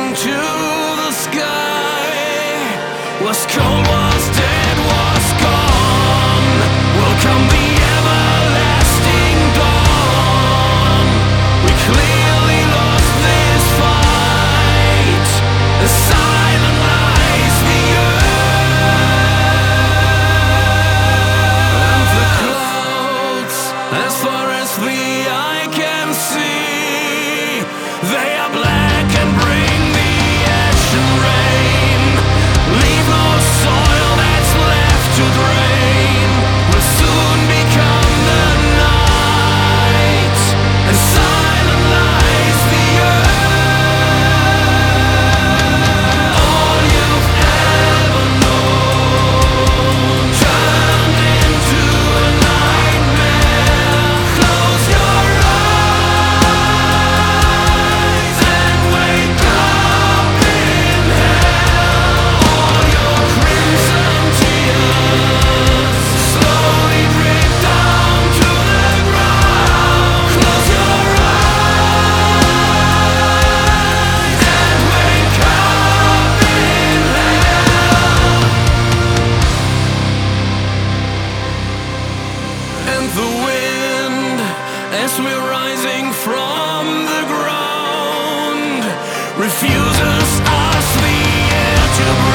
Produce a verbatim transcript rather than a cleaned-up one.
to the sky. Was cold, was dead, was gone. Will come the everlasting dawn. We clearly lost this fight. The silent lies the earth and the clouds, as far as the eye can see, they are black and bring the ash and rain. Leave no soil that's left to drain. Will soon become the night, and silent lies the earth. All you've ever known turned into a nightmare. Close your eyes and wake up in hell. All your crimson tears slowly drip down to the ground. Close your eyes and wake up in hell. And the wind, as we're rising from the ground, refuses us the air to breathe.